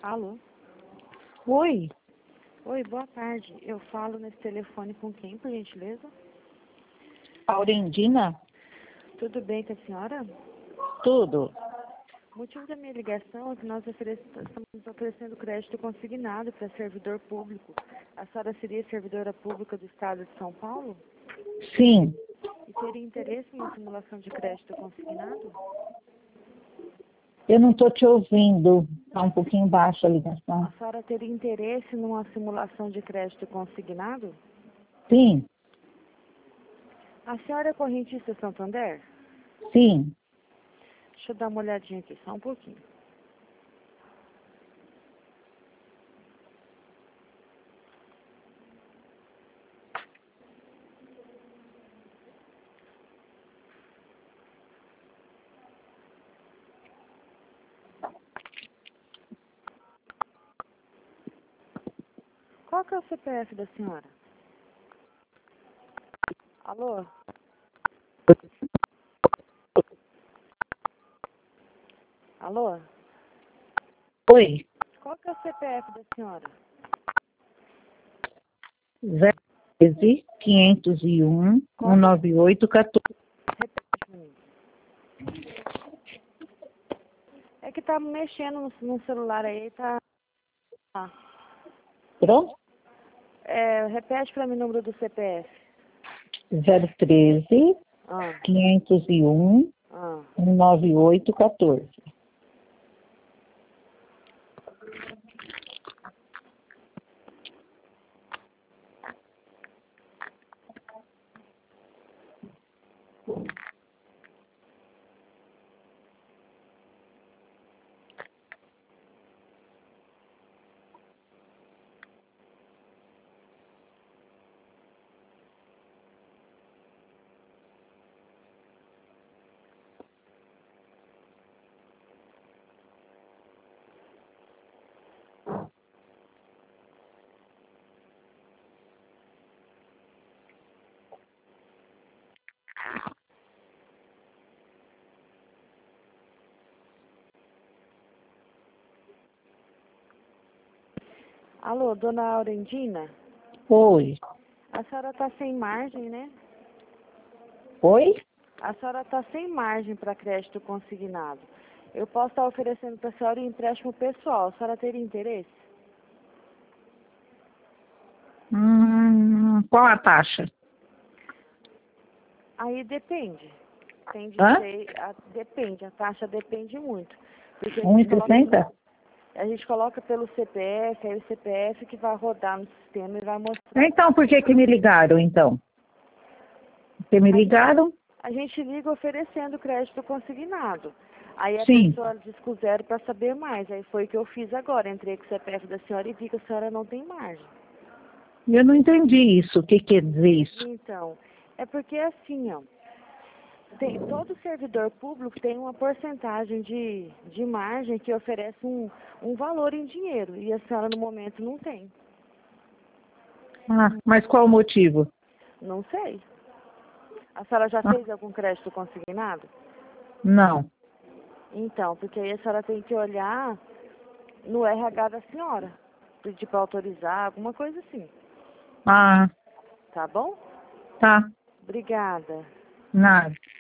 Alô? Oi, Oi, boa tarde. Eu falo nesse telefone com quem, por gentileza? Aurendina? Tudo bem com a senhora? Tudo. O motivo da minha ligação é que nós estamos oferecendo crédito consignado para servidor público. A senhora seria servidora pública do Estado de São Paulo? Sim, E teria interesse em uma simulação de crédito consignado? eu não estou te ouvindo. Está um pouquinho baixa a ligação. A senhora teria interesse numa simulação de crédito consignado? Sim, A senhora é correntista Santander? sim. Deixa eu dar uma olhadinha aqui, só um pouquinho. Qual que é o CPF da senhora? Alô? Alô? Oi, Qual que é o CPF da senhora? 013 501 19814. Repete pra mim. É que tá mexendo no celular aí, tá... Ah, Pronto? repete pra mim o número do CPF. 013 Ah, 501 ah. 19814. Alô, dona Aurendina? Oi, A senhora tá sem margem, né? oi? A senhora tá sem margem para crédito consignado. Eu posso estar oferecendo para a senhora um empréstimo pessoal. A senhora teria interesse? Qual a taxa? Aí depende. Tem de Hã? ser, depende, a taxa depende muito. Porque 1,60? a gente coloca pelo CPF, aí o CPF que vai rodar no sistema e vai mostrar. Então, por que me ligaram, então? Porque me ligaram? A gente liga oferecendo crédito consignado. Aí a Sim. pessoa dispuseram para saber mais. Aí foi o que eu fiz agora. Entrei com o CPF da senhora e vi que a senhora não tem margem. Eu não entendi isso. O que quer dizer isso? Então, é porque assim, ó, todo servidor público tem uma porcentagem de margem que oferece um valor em dinheiro. E a senhora no momento não tem. Ah, mas qual o motivo? Não sei. A senhora já Ah, fez algum crédito consignado? não. Então, porque aí a senhora tem que olhar no RH da senhora. Pedir para autorizar, alguma coisa assim. Ah, Tá bom? tá. Obrigada. Nada.